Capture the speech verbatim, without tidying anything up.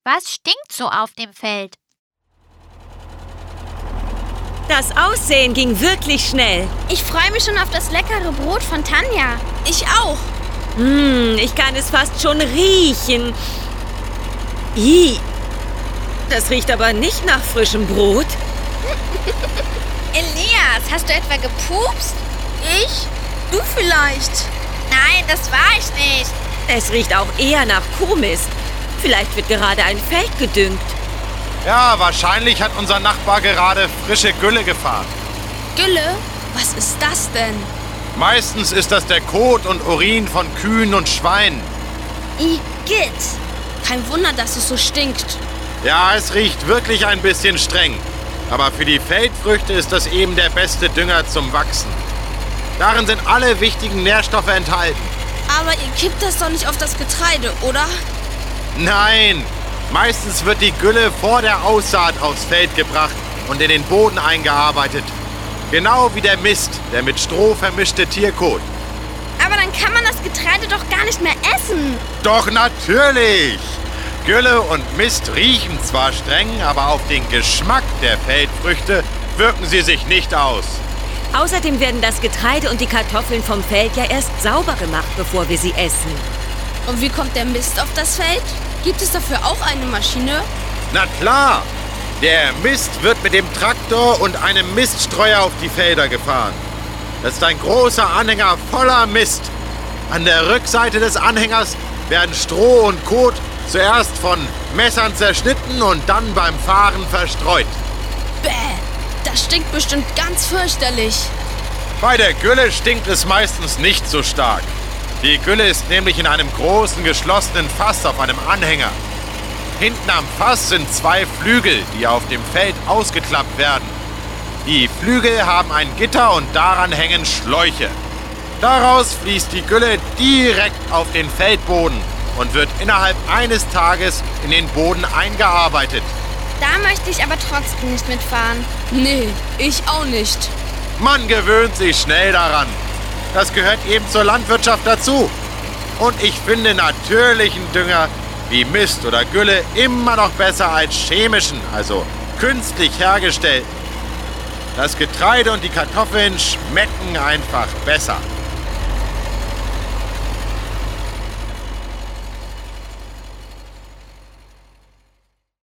Was stinkt so auf dem Feld? Das Aussehen ging wirklich schnell. Ich freue mich schon auf das leckere Brot von Tanja. Ich auch. Hm, ich kann es fast schon riechen. Ih, das riecht aber nicht nach frischem Brot. Elias, hast du etwa gepupst? Ich? Du vielleicht. Nein, das war ich nicht. Es riecht auch eher nach Kuhmist. Vielleicht wird gerade ein Feld gedüngt. Ja, wahrscheinlich hat unser Nachbar gerade frische Gülle gefahren. Gülle? Was ist das denn? Meistens ist das der Kot und Urin von Kühen und Schweinen. Igitt! Kein Wunder, dass es so stinkt. Ja, es riecht wirklich ein bisschen streng. Aber für die Feldfrüchte ist das eben der beste Dünger zum Wachsen. Darin sind alle wichtigen Nährstoffe enthalten. Aber ihr kippt das doch nicht auf das Getreide, oder? Nein! Meistens wird die Gülle vor der Aussaat aufs Feld gebracht und in den Boden eingearbeitet. Genau wie der Mist, der mit Stroh vermischte Tierkot. Aber dann kann man das Getreide doch gar nicht mehr essen. Doch natürlich! Gülle und Mist riechen zwar streng, aber auf den Geschmack der Feldfrüchte wirken sie sich nicht aus. Außerdem werden das Getreide und die Kartoffeln vom Feld ja erst sauber gemacht, bevor wir sie essen. Und wie kommt der Mist auf das Feld? Gibt es dafür auch eine Maschine? Na klar! Der Mist wird mit dem Traktor und einem Miststreuer auf die Felder gefahren. Das ist ein großer Anhänger voller Mist. An der Rückseite des Anhängers werden Stroh und Kot zuerst von Messern zerschnitten und dann beim Fahren verstreut. Bäh, das stinkt bestimmt ganz fürchterlich. Bei der Gülle stinkt es meistens nicht so stark. Die Gülle ist nämlich in einem großen, geschlossenen Fass auf einem Anhänger. Hinten am Fass sind zwei Flügel, die auf dem Feld ausgeklappt werden. Die Flügel haben ein Gitter und daran hängen Schläuche. Daraus fließt die Gülle direkt auf den Feldboden und wird innerhalb eines Tages in den Boden eingearbeitet. Da möchte ich aber trotzdem nicht mitfahren. Nee, ich auch nicht. Man gewöhnt sich schnell daran. Das gehört eben zur Landwirtschaft dazu. Und ich finde natürlichen Dünger wie Mist oder Gülle immer noch besser als chemischen, also künstlich hergestellten. Das Getreide und die Kartoffeln schmecken einfach besser.